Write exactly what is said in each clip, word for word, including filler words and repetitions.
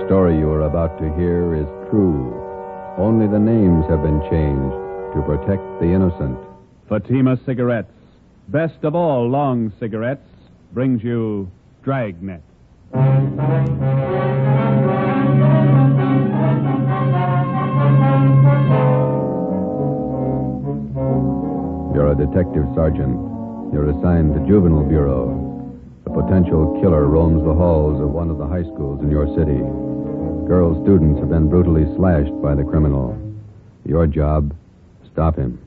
story you are about to hear is true. Only the names have been changed to protect the innocent. Fatima Cigarettes, best of all long cigarettes, brings you Dragnet. You're a detective sergeant. You're assigned to Juvenile Bureau. A potential killer roams the halls of one of the high schools in your city. Girl students have been brutally slashed by the criminal. Your job, stop him.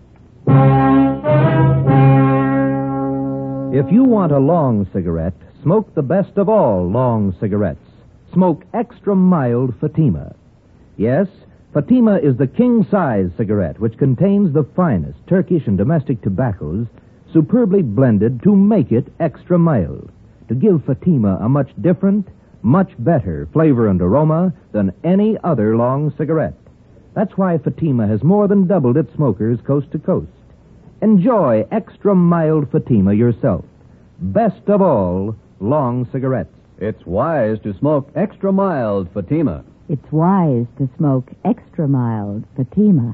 If you want a long cigarette, smoke the best of all long cigarettes. Smoke extra mild Fatima. Yes, Fatima is the king-size cigarette which contains the finest Turkish and domestic tobaccos superbly blended to make it extra mild, to give Fatima a much different, much better flavor and aroma than any other long cigarette. That's why Fatima has more than doubled its smokers coast to coast. Enjoy extra mild Fatima yourself. Best of all long cigarettes. It's wise to smoke extra mild Fatima. It's wise to smoke extra mild Fatima.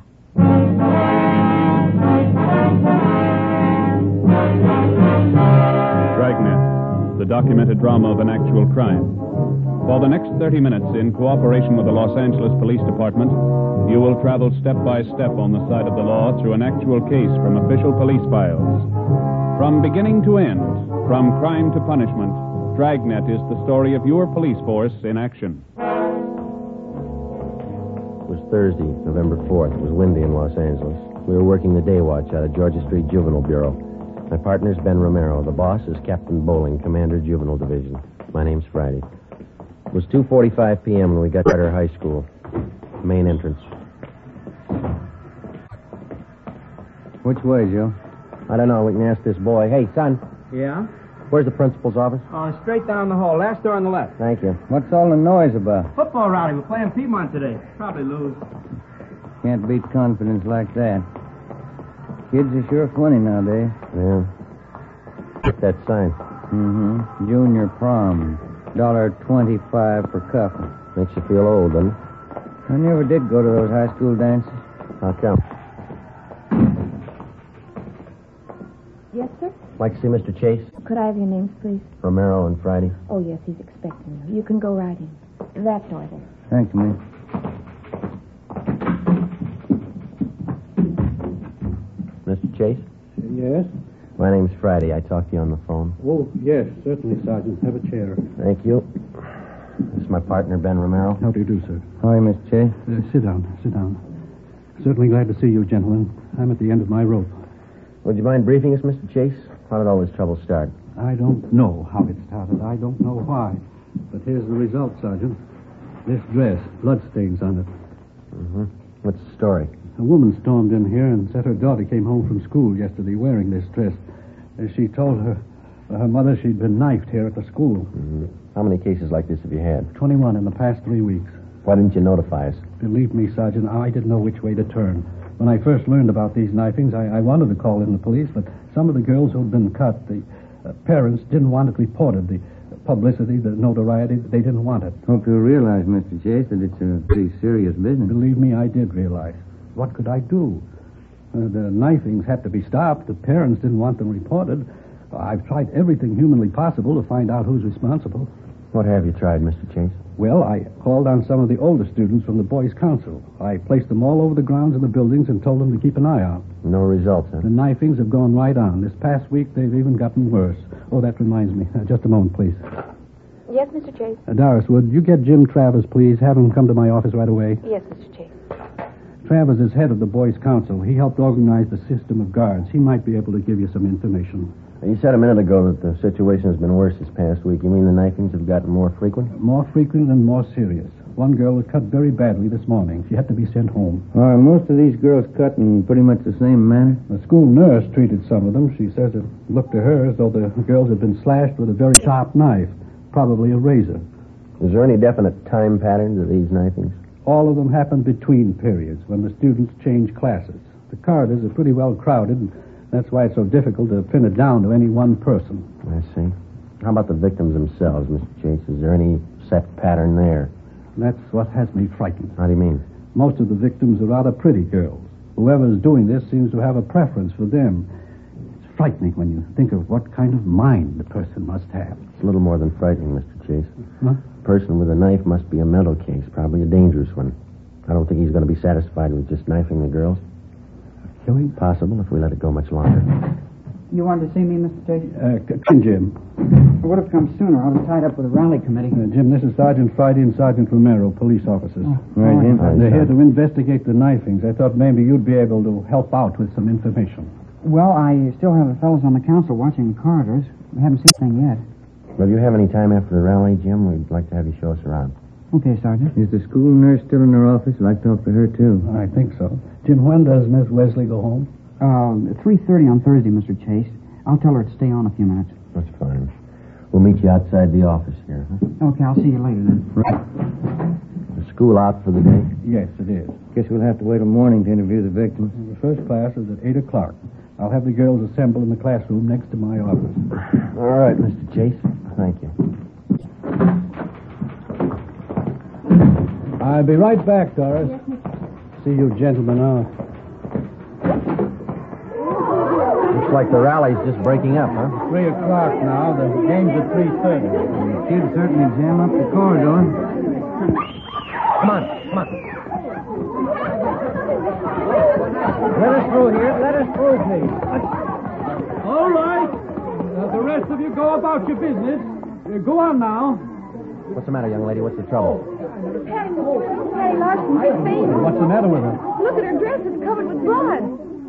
Dragnet, the documented drama of an actual crime. For the next thirty minutes, in cooperation with the Los Angeles Police Department, you will travel step by step on the side of the law through an actual case from official police files. From beginning to end, from crime to punishment, Dragnet is the story of your police force in action. It was Thursday, November fourth. It was windy in Los Angeles. We were working the day watch out of Georgia Street Juvenile Bureau. My partner's Ben Romero. The boss is Captain Bowling, Commander Juvenile Division. My name's Friday. It was two forty-five p.m. when we got to Carter High School. Main entrance. Which way, Joe? I don't know. We can ask this boy. Hey, son, Yeah? where's the principal's office? Uh, straight down the hall. Last door on the left. Thank you. What's all the noise about? Football rally. We're playing Piedmont today. Probably lose. Can't beat confidence like that. Kids are sure funny nowadays. Yeah. Get that sign. Mm-hmm. Junior prom. Dollar twenty-five for couples. Makes you feel old, doesn't it? I never did go to those high school dances. How come? Yes, sir? Like to see Mister Chase? Could I have your names, please? Romero and Friday. Oh, yes, he's expecting you. You can go right in. That door there. Thanks, man. Mister Chase? Yes? My name's Friday. I talked to you on the phone. Oh, yes, certainly, Sergeant. Have a chair. Thank you. This is my partner, Ben Romero. How do you do, sir? Hi, Miss Chase. Uh, sit down, sit down. Certainly glad to see you, gentlemen. I'm at the end of my rope. Would you mind briefing us, Mister Chase? How did all this trouble start? I don't know how it started. I don't know why. But here's the result, Sergeant. This dress, bloodstains on it. Mm-hmm. What's the story? A woman stormed in here and said her daughter came home from school yesterday wearing this dress. As she told her her mother she'd been knifed here at the school. Mm-hmm. How many cases like this have you had? twenty-one in the past three weeks. Why didn't you notify us? Believe me, Sergeant, I didn't know which way to turn. When I first learned about these knifings, I, I wanted to call in the police, but some of the girls who'd been cut, the uh, parents didn't want it reported. The publicity, the notoriety, they didn't want it. Hope you realize, Mister Chase, that it's a pretty serious business. Believe me, I did realize. What could I do? Uh, the knifings had to be stopped. The parents didn't want them reported. I've tried everything humanly possible to find out who's responsible. What have you tried, Mister Chase? Well, I called on some of the older students from the Boys' Council. I placed them all over the grounds of the buildings and told them to keep an eye out. No results, huh? The knifings have gone right on. This past week, they've even gotten worse. Oh, that reminds me. Uh, just a moment, please. Yes, Mister Chase? Uh, Doris, would you get Jim Travers, please? Have him come to my office right away. Yes, Mister Chase. Travers is head of the Boys' Council. He helped organize the system of guards. He might be able to give you some information. You said a minute ago that the situation has been worse this past week. You mean the knifings have gotten more frequent? More frequent and more serious. One girl was cut very badly this morning. She had to be sent home. Are most of these girls cut in pretty much the same manner? The school nurse treated some of them. She says it looked to her as though the girls had been slashed with a very sharp knife, probably a razor. Is there any definite time pattern to these knifings? All of them happen between periods, when the students change classes. The corridors are pretty well crowded, and that's why it's so difficult to pin it down to any one person. I see. How about the victims themselves, Mister Chase? Is there any set pattern there? That's what has me frightened. How do you mean? Most of the victims are rather pretty girls. Whoever's doing this seems to have a preference for them. It's frightening when you think of what kind of mind the person must have. It's a little more than frightening, Mister Chase. Huh? A person with a knife must be a mental case, probably a dangerous one. I don't think he's going to be satisfied with just knifing the girls. Killing? Possible if we let it go much longer. You wanted to see me, Mister Chase? Uh, c- come, Jim. I would have come sooner. I was tied up with a rally committee. Uh, Jim, this is Sergeant Friday and Sergeant Romero, police officers. Oh, right, Jim. Hi, They're here Sergeant. to investigate the knifings. I thought maybe you'd be able to help out with some information. Well, I still have the fellows on the council watching the corridors. We haven't seen anything yet. Well, if you have any time after the rally, Jim, we'd like to have you show us around. Okay, Sergeant. Is the school nurse still in her office? I'd like to talk to her, too. I think so. Jim, when does Miss Wesley go home? Uh, three thirty on Thursday, Mister Chase. I'll tell her to stay on a few minutes. That's fine. We'll meet you outside the office here, huh? Okay, I'll see you later then. The school out for the day? Yes, it is. Guess we'll have to wait till morning to interview the victims. The first class is at eight o'clock. I'll have the girls assemble in the classroom next to my office. All right, Mister Chase. Thank you. I'll be right back, Doris. See you gentlemen out. Looks like the rally's just breaking up, huh? Three o'clock now. The game's at three thirty. Kids certainly jam up the corridor. Come on, come on. Let us through here. Let us through, please. All right. Uh, the rest of you go about your business. Uh, go on now. What's the matter, young lady? What's the trouble? Patty, Patty Larson, she's fainting. What's the matter with her? Look at her dress. It's covered with blood.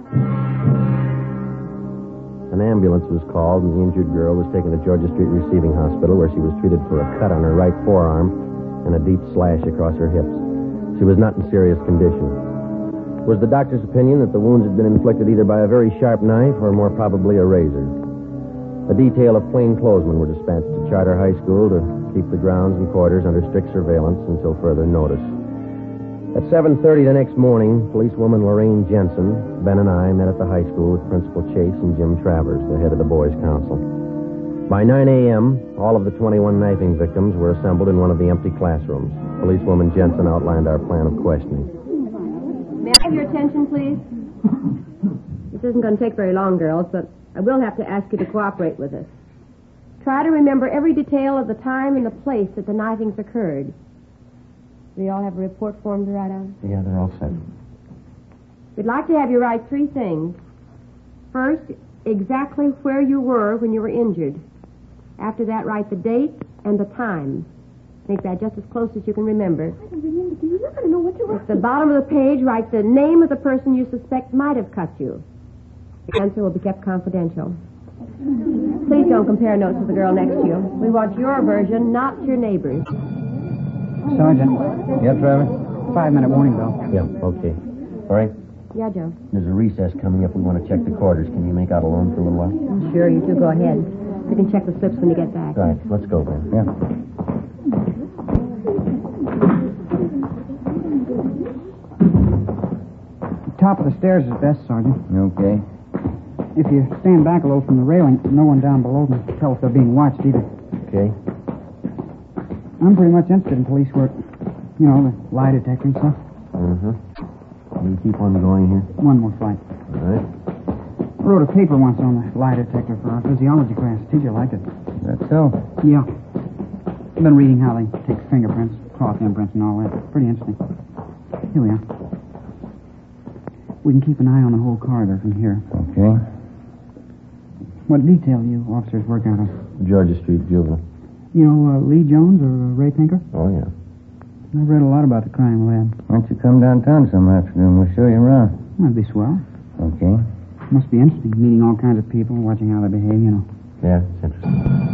An ambulance was called, and the injured girl was taken to Georgia Street Receiving Hospital, where she was treated for a cut on her right forearm and a deep slash across her hips. She was not in serious condition. It was the doctor's opinion that the wounds had been inflicted either by a very sharp knife or more probably a razor. A detail of plainclothesmen were dispatched to Charter High School to keep the grounds and quarters under strict surveillance until further notice. At seven thirty the next morning, policewoman Lorraine Jensen, Ben and I met at the high school with Principal Chase and Jim Travers, the head of the boys' council. By nine a.m., all of the twenty-one knifing victims were assembled in one of the empty classrooms. Policewoman Jensen outlined our plan of questioning. May I have your attention, please? This isn't going to take very long, girls, but I will have to ask you to cooperate with us. Try to remember every detail of the time and the place that the knifings occurred. Do you all have a report form to write on? Yeah, they're all set. We'd like to have you write three things. First, exactly where you were when you were injured. After that, write the date and the time. Make that just as close as you can remember. I don't remember. You're not going to know what you're At the bottom of the page, write the name of the person you suspect might have cut you. The answer will be kept confidential. Please don't compare notes with the girl next to you. We want your version, not your neighbor's. Sergeant. Yeah, Travis? Five-minute warning bell. Yeah, okay. All right. Yeah, Joe. There's a recess coming up. We want to check the quarters. Can you make out alone for a little while? Sure, you two go ahead. You can check the slips when you get back. Right. Let's go, Ben. Yeah. Top of the stairs is best, Sergeant. Okay. If you stand back a little from the railing, no one down below can tell if they're being watched either. Okay. I'm pretty much interested in police work. You know, the lie detector and stuff. Uh-huh. You keep on going here. One more flight. All right. I wrote a paper once on the lie detector for our physiology class. Teacher liked it. That's so. Yeah. I've been reading how they take fingerprints, cross imprints, and all that. Pretty interesting. Here we are. We can keep an eye on the whole corridor from here. Okay. What detail you officers work out of? Georgia Street Juvenile. You know uh, Lee Jones or uh, Ray Pinker? Oh, yeah. I've read a lot about the crime lab. Why don't you come downtown some afternoon? We'll show you around. That'd be swell. Okay. Must be interesting, meeting all kinds of people, watching how they behave, you know. Yeah, it's interesting.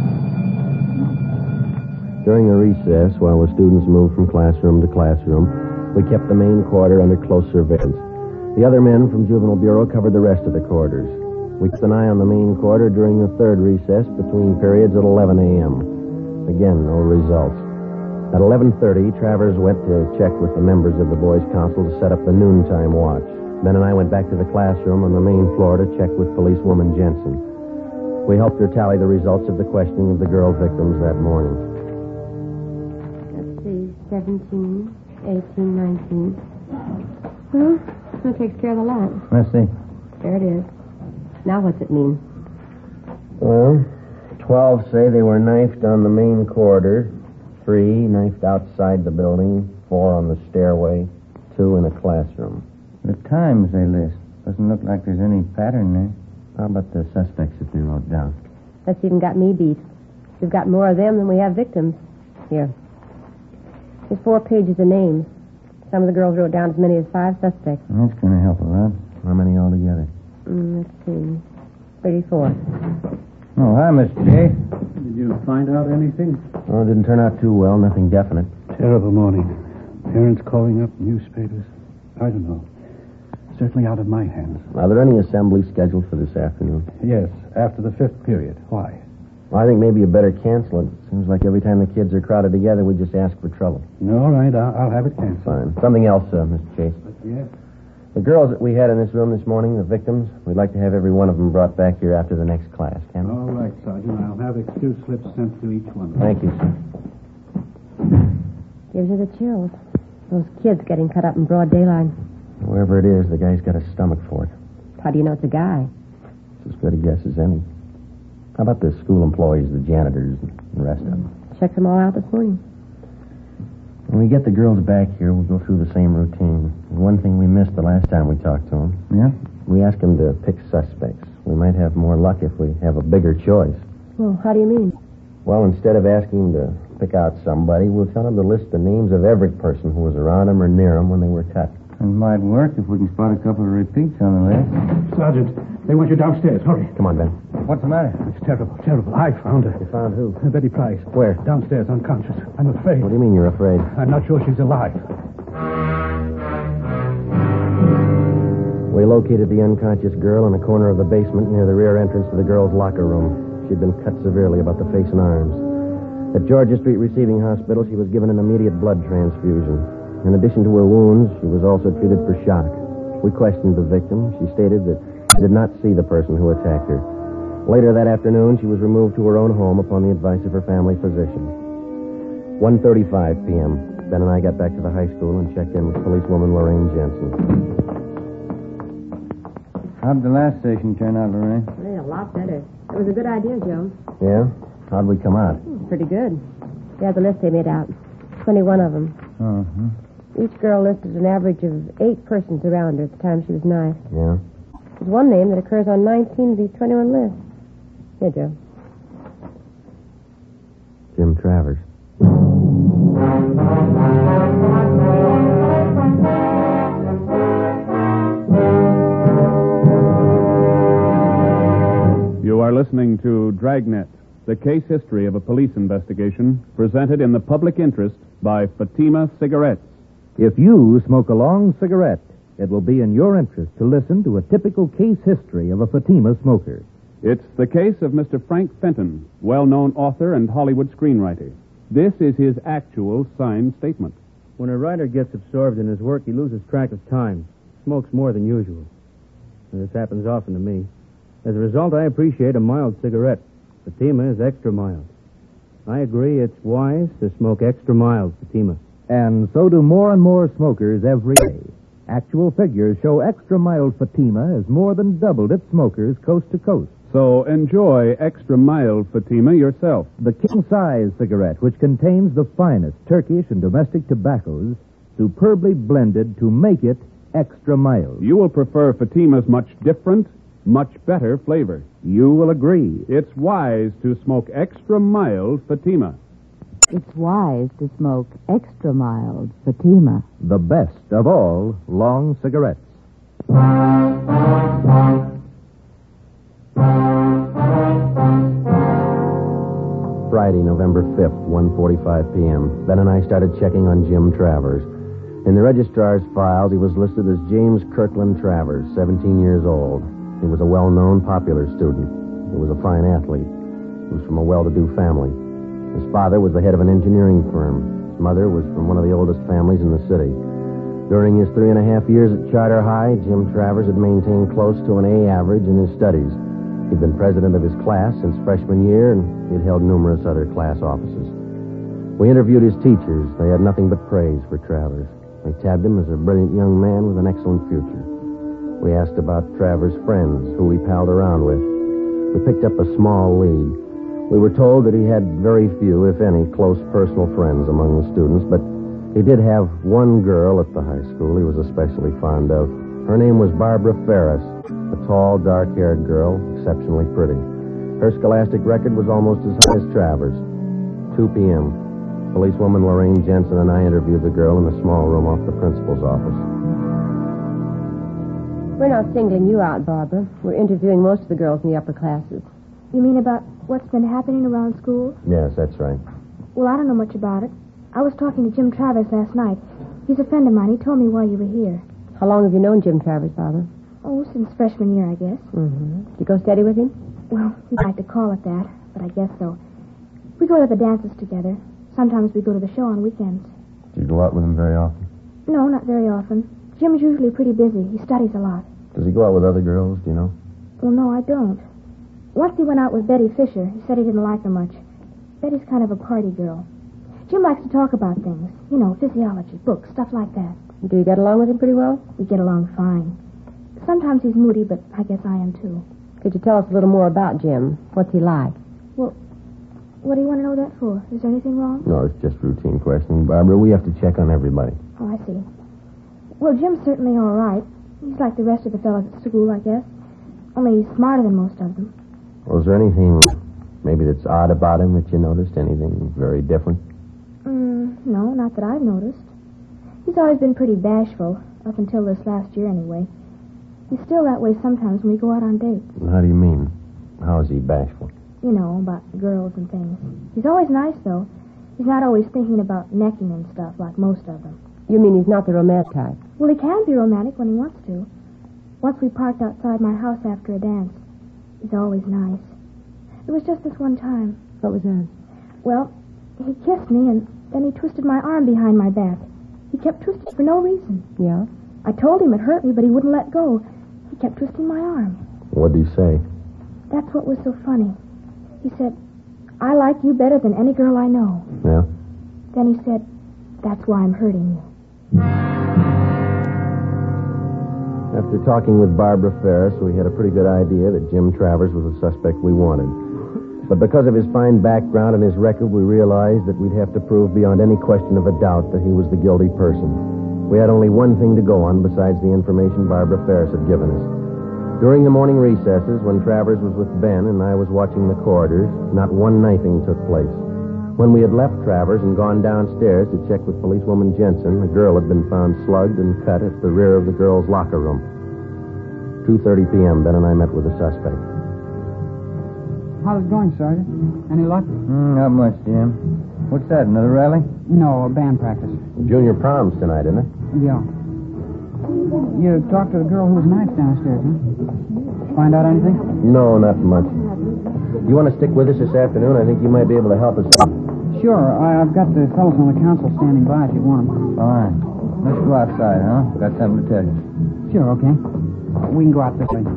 During the recess, while the students moved from classroom to classroom, we kept the main quarter under close surveillance. The other men from Juvenile Bureau covered the rest of the quarters. We kept an eye on the main quarter during the third recess between periods at eleven a.m. Again, no results. At eleven thirty, Travers went to check with the members of the Boys' Council to set up the noontime watch. Ben and I went back to the classroom on the main floor to check with policewoman Jensen. We helped her tally the results of the questioning of the girl victims that morning. Let's see. seventeen, eighteen, nineteen. Well, that takes care of the lot. Let's see. There it is. Now what's it mean? Well, twelve say they were knifed on the main corridor, three knifed outside the building, four on the stairway, two in a classroom. The times they list. Doesn't look like there's any pattern there. How about the suspects that they wrote down? That's even got me beat. We've got more of them than we have victims. Here. There's four pages of names. Some of the girls wrote down as many as five suspects. That's going to help a lot. How many altogether? Mm, let's see. thirty-four. Oh, hi, Mister J. Did you find out anything? Well, it didn't turn out too well. Nothing definite. Terrible morning. Parents calling up, newspapers. I don't know. Certainly out of my hands. Are there any assemblies scheduled for this afternoon? Yes, after the fifth period. Why? Well, I think maybe you better cancel it. Seems like every time the kids are crowded together, we just ask for trouble. All right, I'll, I'll have it canceled. Fine. Something else, uh, Mister Chase. Yes? The girls that we had in this room this morning, the victims, we'd like to have every one of them brought back here after the next class, can we? All right, Sergeant. I'll have excuse slips sent to each one. Thank you, sir. Gives her the chills. Those kids getting cut up in broad daylight. Wherever it is, the guy's got a stomach for it. How do you know it's a guy? It's as good a guess as any. How about the school employees, the janitors, and the rest of them? Checked them all out this morning. When we get the girls back here, we'll go through the same routine. And one thing we missed the last time we talked to them. Yeah? We asked them to pick suspects. We might have more luck if we have a bigger choice. Well, how do you mean? Well, instead of asking them to pick out somebody, we'll tell them to list the names of every person who was around them or near them when they were cut. It might work if we can spot a couple of repeats on the list. Sergeant, they want you downstairs. Hurry. Come on, Ben. What's the matter? It's terrible, terrible. I found her. You found who? Betty Price. Where? Downstairs, unconscious. I'm afraid. What do you mean you're afraid? I'm not sure she's alive. We located the unconscious girl in a corner of the basement near the rear entrance to the girls' locker room. She'd been cut severely about the face and arms. At Georgia Street Receiving Hospital, she was given an immediate blood transfusion. In addition to her wounds, she was also treated for shock. We questioned the victim. She stated that she did not see the person who attacked her. Later that afternoon, she was removed to her own home upon the advice of her family physician. one thirty-five p.m. Ben and I got back to the high school and checked in with policewoman Lorraine Jensen. How'd the last station turn out, Lorraine? Well, a lot better. It was a good idea, Joe. Yeah? How'd we come out? Pretty good. Yeah, the list they made out. twenty-one of them. Uh-huh. Each girl listed an average of eight persons around her at the time she was knifed. Yeah? There's one name that occurs on nineteen of these twenty-one lists. Here, Joe. Jim Travers. You are listening to Dragnet, the case history of a police investigation presented in the public interest by Fatima Cigarettes. If you smoke a long cigarette, it will be in your interest to listen to a typical case history of a Fatima smoker. It's the case of Mister Frank Fenton, well-known author and Hollywood screenwriter. This is his actual signed statement. When a writer gets absorbed in his work, he loses track of time, smokes more than usual. And this happens often to me. As a result, I appreciate a mild cigarette. Fatima is extra mild. I agree it's wise to smoke extra mild Fatima. And so do more and more smokers every day. Actual figures show extra mild Fatima has more than doubled its smokers coast to coast. So enjoy extra mild Fatima yourself. The king-size cigarette, which contains the finest Turkish and domestic tobaccos, superbly blended to make it extra mild. You will prefer Fatima's much different, much better flavor. You will agree. It's wise to smoke extra mild Fatima. It's wise to smoke extra mild Fatima. The best of all long cigarettes. Friday, November fifth, one forty-five p.m. Ben and I started checking on Jim Travers. In the registrar's files, he was listed as James Kirkland Travers, seventeen years old. He was a well-known, popular student. He was a fine athlete. He was from a well-to-do family. His father was the head of an engineering firm. His mother was from one of the oldest families in the city. During his three and a half years at Charter High, Jim Travers had maintained close to an A average in his studies. He'd been president of his class since freshman year, and he'd held numerous other class offices. We interviewed his teachers. They had nothing but praise for Travers. They tabbed him as a brilliant young man with an excellent future. We asked about Travers' friends, who he palled around with. We picked up a small lead. We were told that he had very few, if any, close personal friends among the students, but he did have one girl at the high school he was especially fond of. Her name was Barbara Ferris, a tall, dark-haired girl, exceptionally pretty. Her scholastic record was almost as high as Travers. two p.m. Policewoman Lorraine Jensen and I interviewed the girl in a small room off the principal's office. We're not singling you out, Barbara. We're interviewing most of the girls in the upper classes. You mean about what's been happening around school? Yes, that's right. Well, I don't know much about it. I was talking to Jim Travers last night. He's a friend of mine. He told me why you were here. How long have you known Jim Travers, Barbara? Oh, since freshman year, I guess. Mm-hmm. Did you go steady with him? Well, we'd like to call it that, but I guess so. We go to the dances together. Sometimes we go to the show on weekends. Do you go out with him very often? No, not very often. Jim's usually pretty busy. He studies a lot. Does he go out with other girls, do you know? Well, no, I don't. Once he went out with Betty Fisher. He said he didn't like her much. Betty's kind of a party girl. Jim likes to talk about things. You know, physiology, books, stuff like that. Do you get along with him pretty well? We get along fine. Sometimes he's moody, but I guess I am too. Could you tell us a little more about Jim? What's he like? Well, what do you want to know that for? Is there anything wrong? No, it's just routine questioning, Barbara. We have to check on everybody. Oh, I see. Well, Jim's certainly all right. He's like the rest of the fellows at school, I guess. Only he's smarter than most of them. Well, is there anything maybe that's odd about him that you noticed? Anything very different? Mm, no, not that I've noticed. He's always been pretty bashful, up until this last year anyway. He's still that way sometimes when we go out on dates. How do you mean? How is he bashful? You know, about girls and things. He's always nice, though. He's not always thinking about necking and stuff like most of them. You mean he's not the romantic type? Well, he can be romantic when he wants to. Once we parked outside my house after a dance. He's always nice. It was just this one time. What was that? Well, he kissed me, and then he twisted my arm behind my back. He kept twisting for no reason. Yeah? I told him it hurt me, but he wouldn't let go. He kept twisting my arm. What did he say? That's what was so funny. He said, I like you better than any girl I know. Yeah? Then he said, that's why I'm hurting you. After talking with Barbara Ferris, we had a pretty good idea that Jim Travers was the suspect we wanted. But because of his fine background and his record, we realized that we'd have to prove beyond any question of a doubt that he was the guilty person. We had only one thing to go on besides the information Barbara Ferris had given us. During the morning recesses, when Travers was with Ben and I was watching the corridors, not one knifing took place. When we had left Travers and gone downstairs to check with policewoman Jensen, a girl had been found slugged and cut at the rear of the girls' locker room. two thirty p.m., Ben and I met with the suspect. How's it going, Sergeant? Any luck? Mm, not much, Jim. What's that, another rally? No, a band practice. Junior prom's tonight, isn't it? Yeah. You talked to the girl who was nights downstairs, huh? Find out anything? No, not much. You want to stick with us this afternoon? I think you might be able to help us out. Sure. I, I've got the fellows on the council standing by if you want them. Fine. Let's go outside, huh? Got something to tell you. Sure, okay. We can go out this way.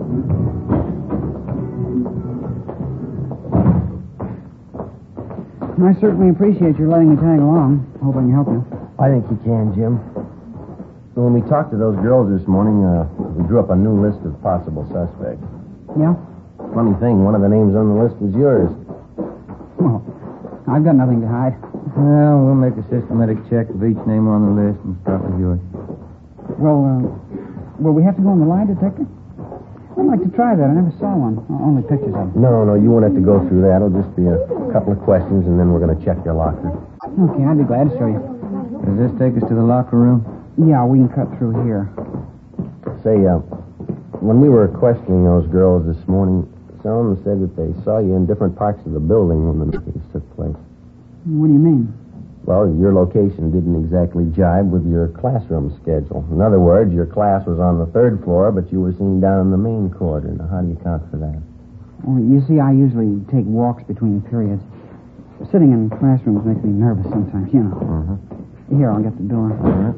I certainly appreciate your letting me tag along. Hope I can help you. I think you can, Jim. When we talked to those girls this morning, uh, we drew up a new list of possible suspects. Yeah? Funny thing, one of the names on the list was yours. Well, I've got nothing to hide. Well, we'll make a systematic check of each name on the list and start with yours. Well, uh, will we have to go on the lie detector? I'd like to try that. I never saw one. Only pictures of it. No, no, you won't have to go through that. It'll just be a couple of questions, and then we're going to check your locker. Okay, I'd be glad to show you. Does this take us to the locker room? Yeah, we can cut through here. Say, uh, when we were questioning those girls this morning, some of them said that they saw you in different parts of the building when the meetings took place. What do you mean? Well, your location didn't exactly jibe with your classroom schedule. In other words, your class was on the third floor, but you were seen down in the main corridor. Now, how do you account for that? Well, you see, I usually take walks between periods. Sitting in classrooms makes me nervous sometimes, you know. Mm-hmm. Here, I'll get the door. All right.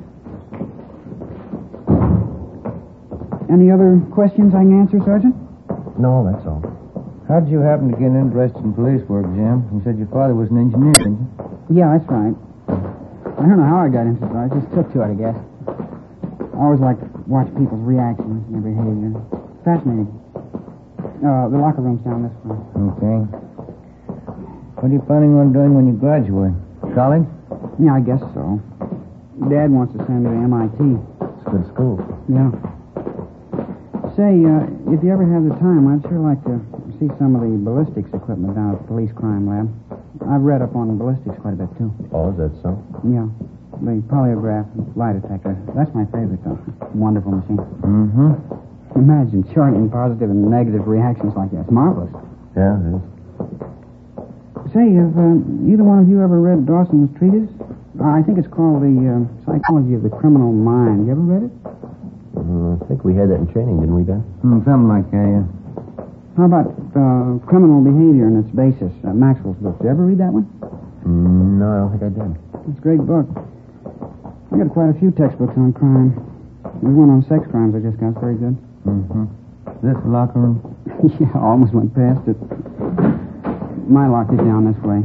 Any other questions I can answer, Sergeant? No, that's all. How'd you happen to get interested in police work, Jim? You said your father was an engineer, didn't you? Yeah, that's right. I don't know how I got into it. I just took to it, I guess. I always like to watch people's reactions and their behavior. Fascinating. Uh, the locker room's down this way. Okay. What are you planning on doing when you graduate? College? Yeah, I guess so. Dad wants to send me to M I T. It's a good school. Yeah. Say, uh, if you ever have the time, I'd sure like to see some of the ballistics equipment down at the police crime lab. I've read up on ballistics quite a bit, too. Oh, is that so? Yeah. The polygraph and lie detector. That's my favorite, though. Wonderful machine. Mm-hmm. Imagine charting positive and negative reactions like that. It's marvelous. Yeah, it is. Say, have uh, either one of you ever read Dawson's treatise? Uh, I think it's called The uh, Psychology of the Criminal Mind. You ever read it? Mm, I think we had that in training, didn't we, Ben? Mm, something like that, yeah. How about uh, criminal behavior and its basis? Uh, Maxwell's book. Did you ever read that one? Mm, no, I don't think I did. It's a great book. I got quite a few textbooks on crime. There's one on sex crimes I just got. It's very good. Mm-hmm. This locker room? Yeah, I almost went past it. My lock is down this way.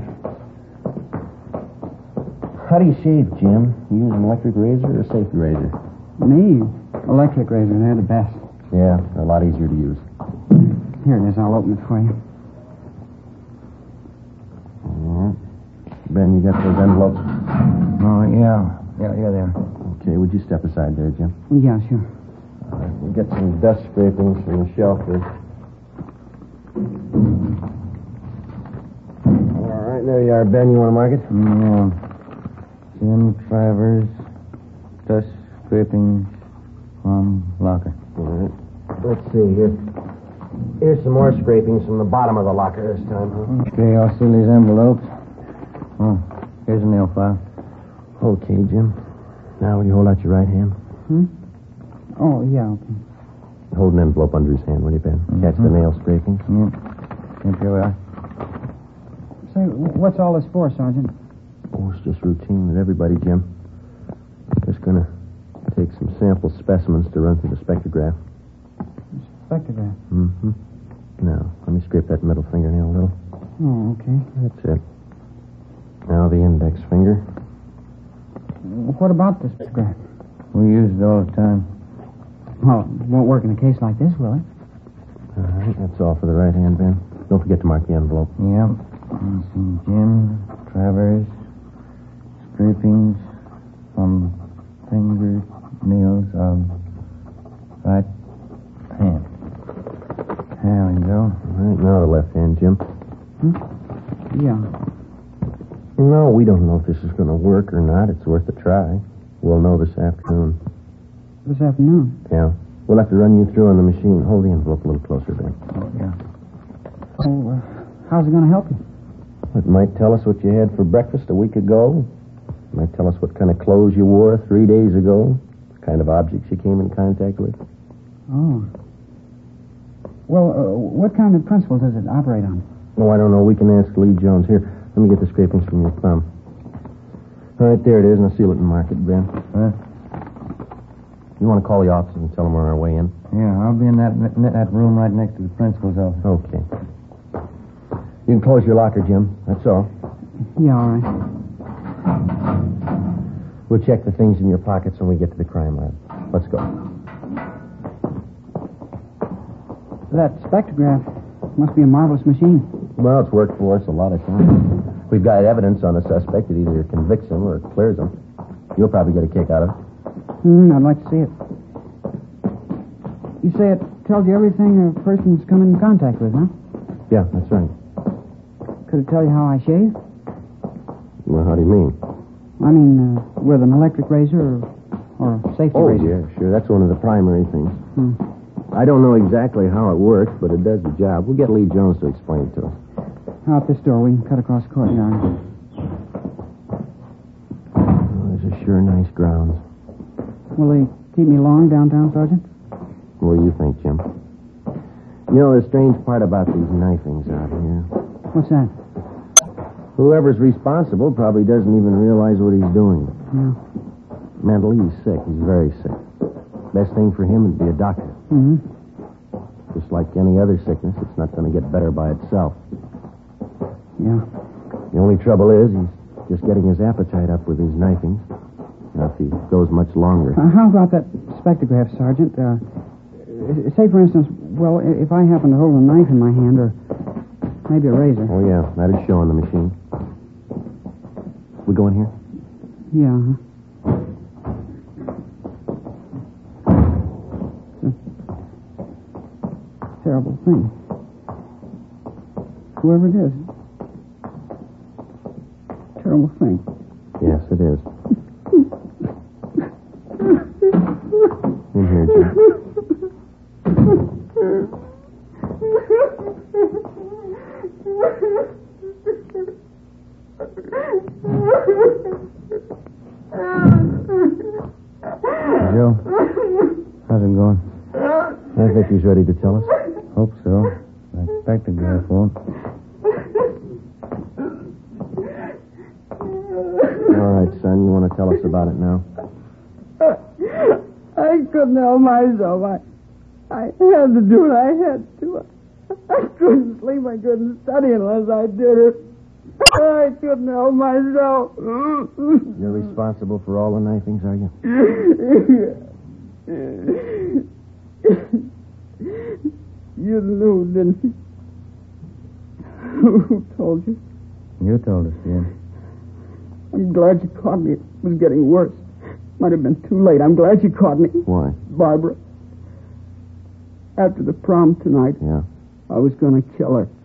How do you shave, Jim? You use an electric razor or a safety razor? Me? Electric razor. They're the best. Yeah, they're a lot easier to use. Here it is. I'll open it for you. All right. Ben, you got those envelopes? Oh, yeah. Yeah, yeah, there. Okay, would you step aside there, Jim? Yeah, sure. All right, we'll get some dust scrapings from the shelf here. All right, there you are, Ben. You want to mark it? Yeah. Jim Travers, dust scrapings from locker. All right. Let's see here. Here's some more scrapings from the bottom of the locker this time, huh? Okay, I'll seal these envelopes. Oh, here's a nail file. Okay, Jim. Now, will you hold out your right hand? Hmm? Oh, yeah, okay. Hold an envelope under his hand, will you, Ben? Mm-hmm. Catch the nail scrapings. Yep. Yep, here we are. Say, what's all this for, Sergeant? Oh, it's just routine with everybody, Jim. Just gonna take some sample specimens to run through the spectrograph. Spectrograph? Mm-hmm. Now, let me scrape that middle fingernail a little. Oh, okay. That's it. Now the index finger. What about the spectrograph? We use it all the time. Well, it won't work in a case like this, will it? All right, that's all for the right hand, Ben. Don't forget to mark the envelope. Yep. And some Jim Travers scrapings from fingernails of right hand. There we go. All right, now the left hand, Jim. Hmm? Yeah. No, we don't know if this is going to work or not. It's worth a try. We'll know this afternoon. This afternoon? Yeah. We'll have to run you through on the machine. Hold the envelope a little closer, Ben. Oh, yeah. Oh, uh, how's it going to help you? It might tell us what you had for breakfast a week ago. It might tell us what kind of clothes you wore three days ago. The kind of objects you came in contact with. Oh. Well, uh, what kind of principle does it operate on? Oh, I don't know. We can ask Lee Jones. Here, let me get the scrapings from your thumb. All right, there it is, and I'll seal it and mark it, Ben. Huh? You want to call the office and tell them we're on our way in? Yeah, I'll be in that that room right next to the principal's office. Okay. You can close your locker, Jim. That's all. Yeah, all right. We'll check the things in your pockets when we get to the crime lab. Let's go. That spectrograph must be a marvelous machine. Well, it's worked for us a lot of times. We've got evidence on a suspect that either convicts him or clears him. You'll probably get a kick out of it. Hmm, I'd like to see it. You say it tells you everything a person's come in contact with, huh? Yeah, that's right. Could it tell you how I shave? Well, how do you mean? I mean, uh, with an electric razor or, or a safety oh, razor. Oh, yeah, sure. That's one of the primary things. Hmm. I don't know exactly how it works, but it does the job. We'll get Lee Jones to explain it to us. Out this door. We can cut across the courtyard. Oh, these are sure nice grounds. Will they keep me long downtown, Sergeant? What do you think, Jim? You know, the strange part about these knifings out here. What's that? Whoever's responsible probably doesn't even realize what he's doing. Yeah. Mentally, he's sick. He's very sick. Best thing for him would be a doctor. Mm-hmm. Just like any other sickness, it's not going to get better by itself. Yeah. The only trouble is he's Just getting his appetite up with his knifings. Now, if he goes much longer. Uh, how about that spectrograph, Sergeant? Uh, say, for instance, well, if I happen to hold a knife in my hand or maybe a razor. Oh, yeah, that'd show on the machine. We go in here? Yeah. Uh-huh. It's a terrible thing. Whoever it is. Terrible thing. Yes, it is. In here, Jim. Joe, how's it going? I think he's ready to tell us. Hope so. I expect the guy won't. All right, son, you want to tell us about it now? I couldn't help myself. I, I had to do it. I had to. I couldn't sleep. I couldn't study unless I did it. I couldn't help myself. You're responsible for all the knifings, are you? You knew, didn't you? Who told you? You told us, yeah. I'm glad you caught me. It was getting worse. Might have been too late. I'm glad you caught me. Why? Barbara. After the prom tonight, Yeah. I was going to kill her.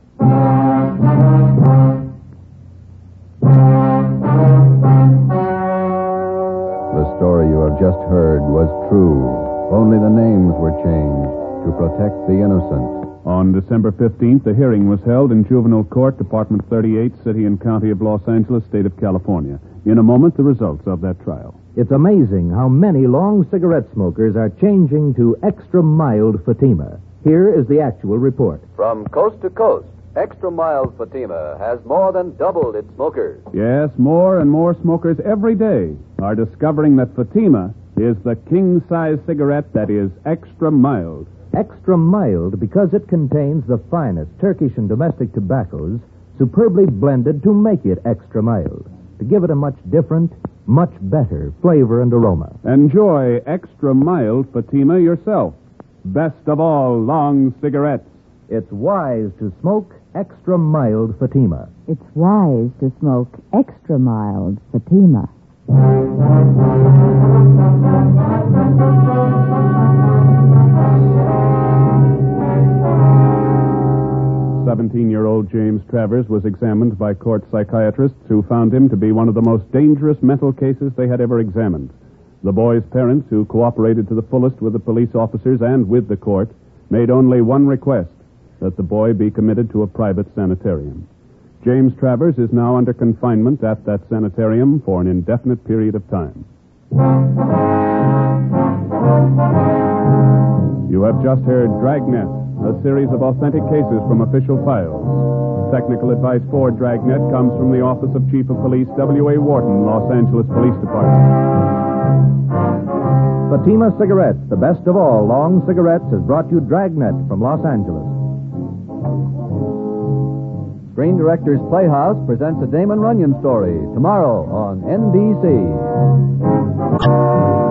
The story you have just heard was true. Only the names were changed to protect the innocent. On December fifteenth, a hearing was held in Juvenile Court, Department thirty-eight, City and County of Los Angeles, State of California. In a moment, the results of that trial. It's amazing how many long cigarette smokers are changing to extra mild Fatima. Here is the actual report. From coast to coast, Extra Mild Fatima has more than doubled its smokers. Yes, more and more smokers every day are discovering that Fatima is the king-size cigarette that is extra mild. Extra mild because it contains the finest Turkish and domestic tobaccos superbly blended to make it extra mild, to give it a much different, much better flavor and aroma. Enjoy extra mild Fatima yourself. Best of all long cigarettes. It's wise to smoke extra mild Fatima. It's wise to smoke extra mild Fatima. seventeen-year-old James Travers was examined by court psychiatrists who found him to be one of the most dangerous mental cases they had ever examined. The boy's parents, who cooperated to the fullest with the police officers and with the court, made only one request, that the boy be committed to a private sanitarium. James Travers is now under confinement at that sanitarium for an indefinite period of time. You have just heard Dragnet, a series of authentic cases from official files. Technical advice for Dragnet comes from the Office of Chief of Police W A Wharton, Los Angeles Police Department. Fatima Cigarettes, the best of all long cigarettes, has brought you Dragnet from Los Angeles. Screen Directors Playhouse presents a Damon Runyon story tomorrow on N B C.